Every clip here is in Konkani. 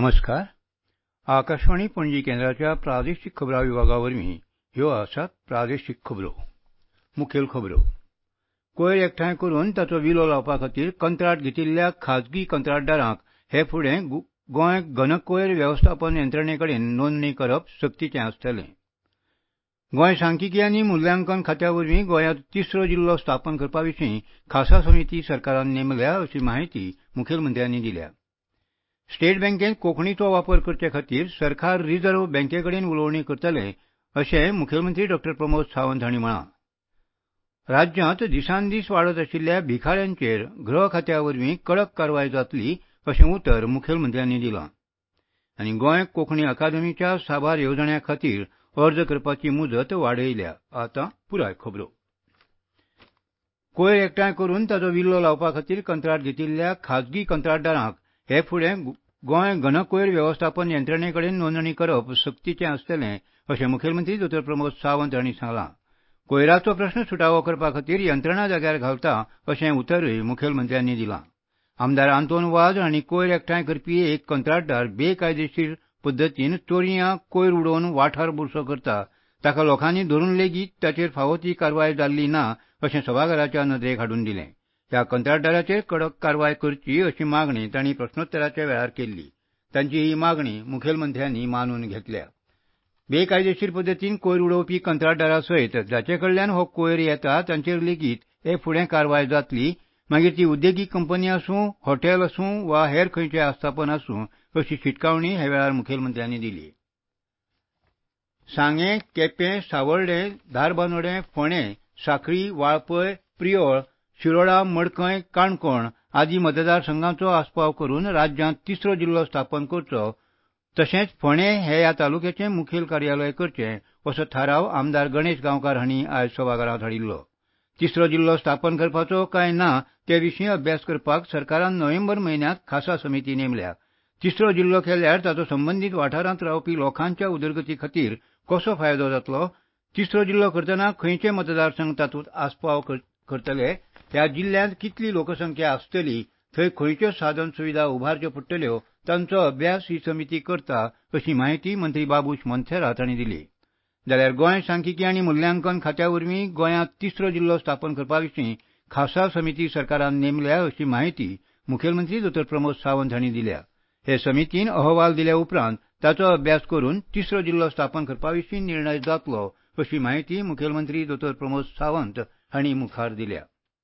नमस्कार. आकाशवाणी पणजी केंद्राच्या प्रादेशीक खबरां विभागावरवीं ह्यो आसात प्रादेशीक खबरो. मुखेल खबरो. कोयर एकठांय करून ताचो विलो लावपा खातीर कंत्राट घेतिल्ल्या खाजगी कंत्राटदारांक हे फुडें गोंय घनकोयर वेवस्थापन यंत्रणेकडेन नोंदणी करप सक्तीचें आसतलें. गोंय सांख्यिकी आनी मुल्यांकन खात्या वरवीं गोंयांत तिसरो जिल्लो स्थापन करपा विशीं खासा समिती सरकारान नेमल्या अशी माहिती मुखेलमंत्र्यांनी दिल्या. स्टेट बँकेन कोंकणीचो वापर करचे खातीर सरकार रिझर्व्ह बँकेकडेन उलोवणी करतले अशें मुखेलमंत्री डॉ प्रमोद सावंत हांणी म्हळां. राज्यांत दिसान दीस वाडत आशिल्ल्या भिकाऱ्यांचेर गृह खात्या वरवीं कडक कारवाय जातली अशें उतर मुखेलमंत्र्यांनी दिलां. आनी गोंय कोंकणी अकादेमीच्या साबार येवजण्यां खातीर अर्ज करपाची मुजत वाडयल्या. आतां पुराय खबरो. कोयर एकठांय करून ताचो विलो लावपा खातीर कंत्राट घेतिल्ल्या खाजगी कंत्राटदारांक हे फुडें गोंय घनकोयर वेवस्थापन यंत्रणेकडेन नोंदणी करप सक्तीचें आसतलें अशें मुखेलमंत्री डॉ प्रमोद सावंत हांणी सांगलां. कोयराचो प्रस्न सुटावो करपा खातीर यंत्रणा जाग्यार घालता अशें उतरूय मुखेलमंत्र्यांनी दिलां. आमदार आंतोन वाझ हांणी कोयर एकठांय करपी एक कंत्राटदार बेकायदेशीर पद्दतीन चोरयां कोयर उडोवन वाठार बुरसो करता ताका लोकांनी धरून लेगीत ताचेर फावो ती कारवाय जाल्ली ना अशें सभाघराच्या नदरेक हाडून दिलें. ह्या कंत्राटदाराचेर कडक कारवाय करची अशी मागणी तांणी प्रस्नोत्तराच्या वेळार केल्ली. तांची ही मागणी मुखेलमंत्र्यांनी मानून घेतल्या. बेकायदेशीर पद्दतीन कोयर उडोवपी कंत्राटदारा सयत जाचे कडल्यान हो कोयर येता तांचेर लेगीत हे फुडें कारवाय जातली. मागीर ती उद्देगीक कंपनी आसूं, हॉटेल आसूं वा हेर खंयचें आस्थापन आसूं अशी शिटकावणी ह्या वेळार मुखेलमंत्र्यांनी दिली. सांगें, केपें, सावर्डे, धारबांदोडें, फोंडें, सांखळी, वाळपय, प्रियोळ, शिरोडा, मडकय, काणकोण आदी मतदारसंघांचो आस्पाव करून राज्यांत तिसरो जिल्लो स्थापन करचो तशेंच फोंडें हे ह्या तालुक्याचें मुखेल कार्यालय करचें असो थाराव आमदार गणेश गांवकार हांणी आयज सभाघरांत हाडिल्लो. तिसरो जिल्लो स्थापन करपाचो काय ना ते विशीं अभ्यास करपाक सरकारान नोव्हेंबर म्हयन्यांत खासा समिती नेमल्या. तिसरो जिल्लो केल्यार ताचो संबंदीत वाठारांत रावपी लोकांच्या उदरगती खातीर कसो फायदो जातलो, तिसरो जिल्लो करतना खंयचे मतदारसंघ तातूंत आस्पाव करतले, ह्या जिल्ल्यांत कितली लोकसंख्या आसतली, थंय खंयच्यो साधन सुविधा उबारच्यो पडटल्यो तांचो अभ्यास ही समिती करता अशी माहिती मंत्री बाबूश मोन्सेरात हांणी दिली. जाल्यार गोंय सांख्यिकी आनी मुल्यांकन खात्या वरवीं गोंयांत तिसरो जिल्लो स्थापन करपा विशीं खासा समिती सरकारान नेमल्या अशी माहिती मुखेलमंत्री डॉ प्रमोद सावंत हांणी दिल्या. हे समितीन अहवाल दिल्या उपरांत ताचो अभ्यास करून तिसरो जिल्लो स्थापन करपा विशीं निर्णय जातलो अशी माहिती मुखेलमंत्री डॉ प्रमोद सावंत हांणी मुखार दिल्या.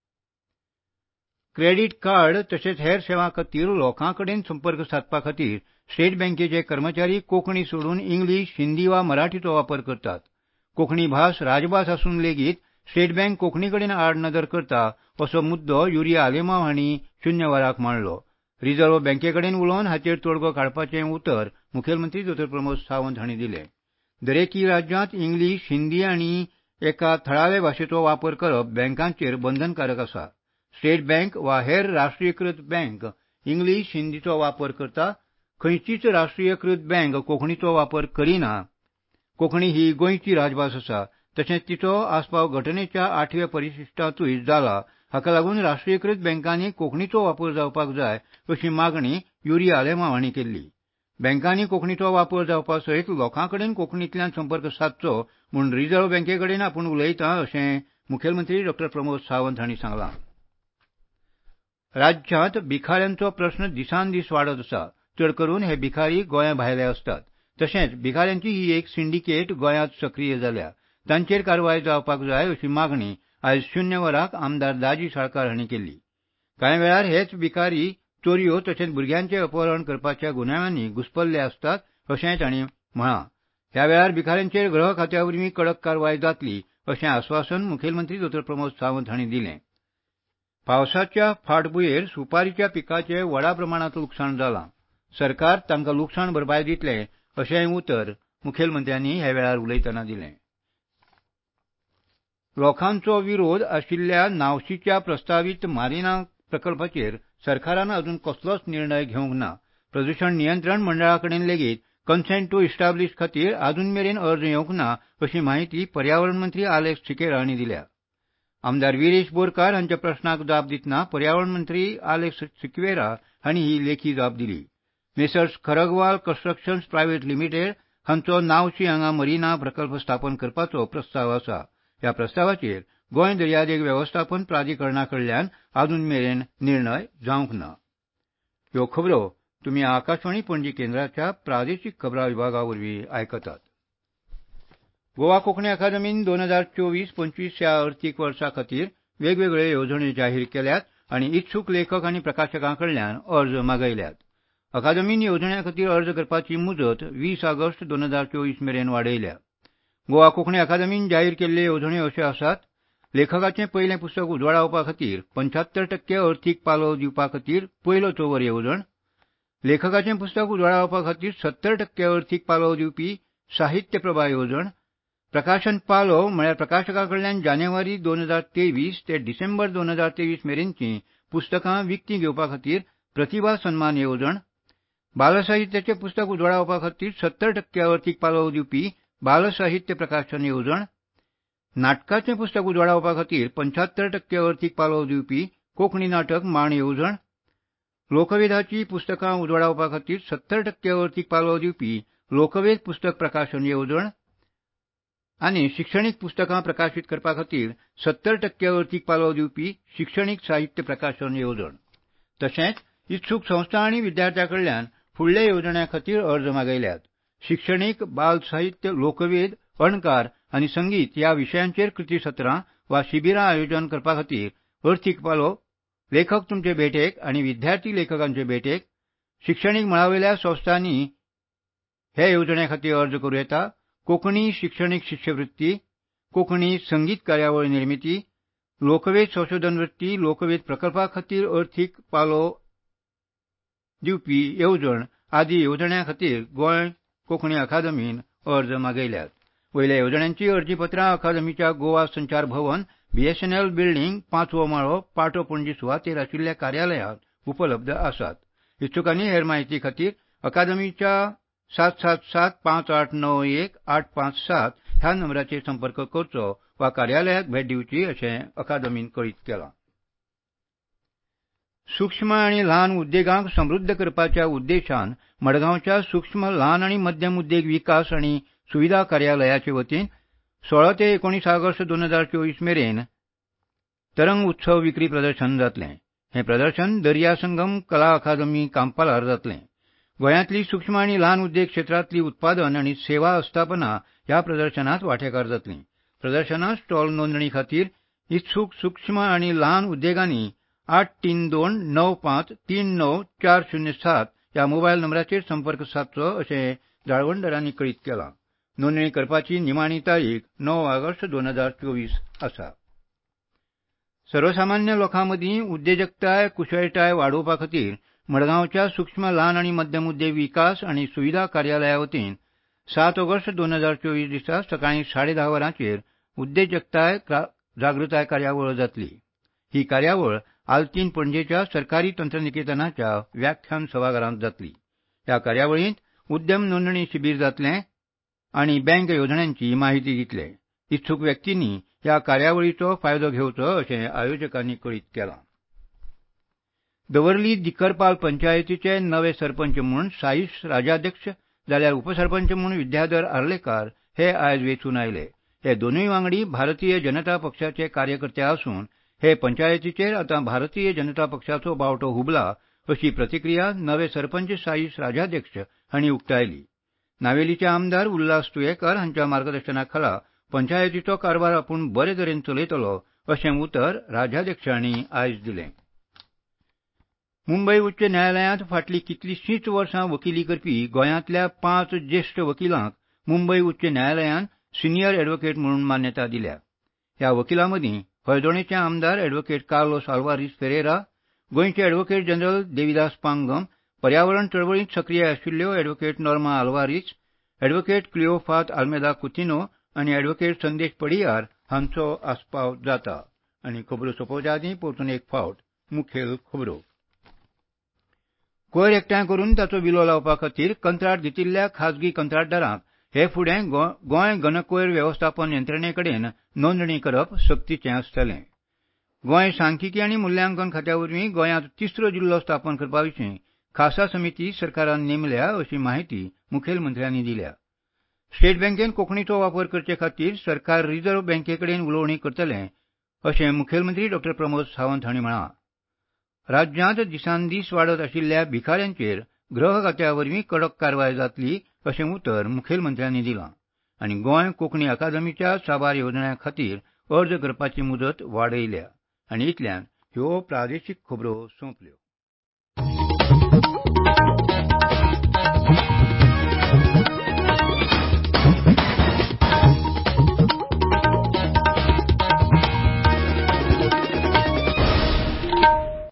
क्रेडीट कार्ड तशेंच हेर सेवां खातीर लोकां कडेन संपर्क सादपा खातीर स्टेट बँकेचे कर्मचारी कोंकणी सोडून इंग्लीश, हिंदी वा मराठीचो वापर करतात. कोंकणी भास राजभास आसून लेगीत स्टेट बँक कोंकणी कडेन आड नदर करता असो मुद्दो युरिया आलेमांव हांणी शुन्य वराक मांडलो. रिझर्व्ह बँकेकडेन उलोवन हाचेर तोडगो काडपाचें उतर मुखेलमंत्री डॉ प्रमोद सावंत हांणी दिलें. दरेकी राज्यांत इंग्लीश, हिंदी आनी एका थळावे भाशेचो वापर करप बँकांचेर बंधनकारक आसा. स्टेट बँक वा हेर राष्ट्रीयकृत बँक इंग्लीश, हिंदीचो वापर करता. खंयचीच राष्ट्रीयकृत बँक कोंकणीचो वापर करिना. कोंकणी ही गोंयची राजभास आसा. तशेंच तिचो आस्पाव घटनेच्या 8व्या परिशिश्टांतूय जाला. हाका लागून राष्ट्रीयकृत बँकांनी कोंकणीचो वापर जावपाक जाय अशी मागणी युरिया आलेमांव हांणी केल्ली. बँकांनी कोंकणीचो वापर जावपा सयत लोकांकडेन कोंकणींतल्यान संपर्क सादचो म्हूण रिझर्व्ह बँकेकडेन आपूण उलयता अशें मुखेलमंत्री डॉ प्रमोद सावंत हांणी सांगलां. राज्यांत भिकाऱ्यांचो प्रस्न दिसान दीस वाडत आसा. चड करून हे भिकारी गोंया भायले असतात. तशेंच भिकाऱ्यांची ही एक सिंडिकेट गोंयांत सक्रीय जाल्या. तांचेर कारवाय जावपाक जाय अशी मागणी आयज शुन्य वराक आमदार दाजी साळकार हांणी केल्ली. कांय वेळार हेच भिकारी चोरयो तशेंच भुरग्यांचें अपहरण करपाच्या गुन्यांवांनी घुस्पल्ले आसतात अशेंय तांणी म्हळां. ह्या वेळार भिकाऱ्यांचेर गृह खात्या वरवीं कडक कारवाय जातली अशें आश्वासन मुखेलमंत्री डॉ प्रमोद सावंत हांणी दिलें. पावसाच्या फाटभुंयेर सुपारीच्या पिकाचें व्हडा प्रमाणांत लुकसाण जालां. सरकार तांकां लुकसाण भरपाय दितलें अशेंय उतर मुखेलमंत्र्यांनी ह्या वेळार उलयतना दिलें. लोकांचो विरोध आशिल्ल्या नावशीच्या प्रस्तावीत मारिना प्रकल्पाचेर सरकारान अजून कसलोच निर्णय घेवंक ना. प्रदूशण नियंत्रण मंडळा कडेन लेगीत कन्सेंट टू इस्टॅब्लिश खातीर अजून मेरेन अर्ज येवंक ना अशी माहिती पर्यावरण मंत्री आलेक्स सिकेरा हांणी दिल्या. आमदार विरेश बोरकार हांच्या प्रस्नाक जाप दितना पर्यावरण मंत्री आलेक्स सिक्वेरा हांणी ही लेखी जाप दिली. Messrs Khargwal constructions private limited हांचो नावशी हांगा मरीना प्रकल्प स्थापन करपाचो प्रस्ताव आसा. ह्या प्रस्तावाचेर गोंय दर्यादेग वेवस्थापन प्राधिकरणाकडल्यान अजून मेरेन निर्णय जावंक ना. ह्यो खबरो तुमी आकाशवाणी पणजी केंद्राच्या प्रादेशीक खबरां विभागावरवीं आयकतात. गोवा कोंकणी अकादमीन 2024-25 ह्या अर्थीक वर्सा खातीर वेगवेगळ्यो येवजण्यो जाहीर केल्यात आनी इत्सूक लेखक आनी प्रकाशकांकडल्यान अर्ज मागयल्यात. अकादमीन येवजण्या खातीर अर्ज करपाची मुजत 20 ऑगस्ट 2024 मेरेन वाडयल्या. गोवा कोंकणी अकादमीन जाहीर केल्ल्यो येवजण्यो अश्यो आसात: लेखकाचें पयलें पुस्तक उजवाडावपा खातीर 75% अर्थीक पालव दिवपा खातीर पयलो चोवर येवजण, लेखकाचें पुस्तक उजवाडावपा खातीर 70% अर्थीक पालव दिवपी साहित्य प्रभा येवजण, प्रकाशन पालव म्हळ्यार प्रकाशकाकडल्यान जानेवारी 2023 ते डिसेंबर 2023 मेरेनची पुस्तकां विकतीं घेवपा खातीर प्रतिभा सन्मान येवजण, बालसाहित्याचें पुस्तक उजवाडावपा खातीर 70% अर्थीक पालव दिवपी बाल साहित्य प्रकाशन येवजण, नाटकाचें पुस्तक उजवाडावपा खातीर 75% अर्थीक पालव दिवपी कोंकणी नाटक मांड येवजण, लोकवेदाची पुस्तकां उजवाडावपा खातीर 70% अर्थीक पालव दिवपी लोकवेद पुस्तक प्रकाशन येवजण आनी शिक्षणीक पुस्तकां प्रकाशीत करपा खातीर 70% अर्थीक पालव दिवपी शिक्षणीक साहित्य प्रकाशन येवजण. तशेंच इत्सूक संस्था आनी विद्यार्थ्यां फुडल्या येवजण्यां खातीर अर्ज मागयल्यात. शिक्षणीक, बाल साहित्य, लोकवेद, अणकार आनी संगीत ह्या विशयांचेर कृतीसत्रां वा शिबिरां आयोजन करपा खातीर अर्थीक पालव, लेखक तुमचे भेटेक आनी विद्यार्थी लेखकांचे भेटेक, शिक्षणीक मळावयल्या संस्थांनी हे येवजणे खातीर अर्ज करूं येता. कोंकणी शिक्षणीक शिश्यवृत्ती, कोंकणी संगीत कार्यावळ निर्मिती, लोकवेद संशोधन वृत्ती, लोकवेद प्रकल्पा खातीर अर्थीक पालव दिवपी येवजण आदी येवजण्यां खातीर गोंय कोंकणी अकादमीन अर्ज मागयल्यात. वयल्या येवजण्यांची अर्जीपत्रां अकादमीच्या गोवा संचार भवन, बीएसएनएल बिल्डिंग, 5वो माळो, पाटो पणजी सुवातेर आशिल्ल्या कार्यालयांत उपलब्ध आसात. इत्सुकांनी हेर म्हायती खातीर अकादमीच्या 7775891857 ह्या नंबराचेर संपर्क करचो वा कार्यालयाक भेट दिवची अशें अकादमीन कळीत केलां. सूक्ष्म आनी ल्हान उद्देगांक समृद्ध करपाच्या उद्देशान मडगांवच्या सूक्ष्म ल्हान आनी मध्यम उद्देग विकास आनी सुविधा कार्यालयाचे वतीन 16 ते 19 ऑगस्ट 2024 मेरेन तरंग उत्सव विक्री प्रदर्शन जातलें. हें प्रदर्शन दर्या संगम कला अकादमी कांपालार जातलें. गोंयांतली सूक्ष्म आनी ल्हान उद्देग क्षेत्रांतली उत्पादन आनी सेवा अस्थापना ह्या प्रदर्शनांत वांटेकार जातलीं. प्रदर्शनांत स्टॉल नोंदणी खातीर इत्सूक सूक्ष्म आनी ल्हान उद्देगांनी 8329539407 ह्या मोबायल नंबराचेर संपर्क सादचो अशें जाळवणदारांनी कळीत केलां. नोंदणी करपाची निमाणी तारीख 9 ऑगस्ट 2024 आसा. सर्वसामान्य लोकांमदीं उद्देजकताय कुशळटाय वाडोवपा खातीर मडगांवच्या सूक्ष्म ल्हान आनी मध्यम उद्देग विकास आनी सुविधा कार्यालया वतीन 7 ऑगस्ट 2024 दिसा सकाळीं 10:30 वरांचेर उद्देजकताय जागृताय कार्यावळ जातली. ही कार्यावळ आल्तीन पणजेच्या सरकारी तंत्रनिकेतनाच्या व्याख्यान सभाघरांत जातली. ह्या कार्यावळींत उद्यम नोंदणी शिबीर जातलें आनी बँक येवजण्यांची माहिती दितले. इत्सूक व्यक्तींनी ह्या कार्यावळीचो फायदो घेवचो अशें आयोजकांनी कळीत केलां. दवर्ली दिकरपाल पंचायतीचे नवे सरपंच म्हूण साईश राजाध्यक्ष जाल्यार उपसरपंच म्हूण विद्याधर आर्लेकार हे आयज वेंचून आयले. हे दोनूय वांगडी भारतीय जनता पक्षाचे कार्यकर्ते आसून हे पंचायतीचेर आतां भारतीय जनता पक्षाचो बावटो हुबला अशी प्रतिक्रिया नवे सरपंच साईश राजाध्यक्ष हांणी उक्तायली. नावेलीचे आमदार उल्हास तुयेकार हांच्या मार्गदर्शनाखाला पंचायतीचो कारभार आपूण बरे तरेन चलयतलो अशें उतर राजाध्यक्ष हांणी आयज दिलें. मुंबय उच्च न्यायालयांत फाटलीं कितलींशींच वर्सां वकिली करपी गोंयांतल्या 5 ज्येश्ठ वकिलांक मुंबय उच्च न्यायालयान सिनियर एडव्होकेट म्हणून मान्यता दिल्या. ह्या वकिलां मदीं हळदोणेचे आमदार एडव्होकेट कार्लोस आल्वारीस फेरेरा, गोंयचे एडव्होकेट जनरल देविदास पांगम, पर्यावरण चळवळींत सक्रीय आशिल्ल्यो एडव्होकेट नॉर्मा आल्वारीस, एडव्होकेट क्लिओफात आल्मेदा कुतिनो आनी एडव्होकेट संदेश पडियार हांचो आस्पाव जाता. आनी खबरो सोंपोवचे आदीं परतून एक फावट मुखेल खबरो. कोयर एकठांय करून ताचो विलो लावपा खातीर कंत्राट घेतिल्ल्या खाजगी कंत्राटदारांक हे फुडें गोंय गणकोयर वेवस्थापन यंत्रणे कडेन नोंदणी करप सक्तीचें आसतलें. गोंय सांख्यिकी आनी मुल्यांकन खात्या वरवीं गोंयांत तिसरो जिल्लो स्थापन करपा विशीं खासा समिती सरकारान नेमल्या अशी माहिती मुखेलमंत्र्यांनी दिल्या. स्टेट बँकेन कोंकणीचो वापर करचे खातीर सरकार रिझर्व्ह बँकेकडेन उलोवणी करतले अशें मुखेलमंत्री डॉ. प्रमोद सावंत हांणी म्हळां. राज्यांत दिसान दीस वाडत आशिल्ल्या भिकाऱ्यांचेर गृह खात्या वरवीं कडक कारवाय जातली अशें उतर मुखेलमंत्र्यांनी दिलां आनी गोंय कोंकणी अकादेमीच्या साबार येवजण्यां खातीर अर्ज करपाची मुदत वाडयल्या. आनी इतल्यान ह्यो प्रादेशीक खबरो सोंपल्यो.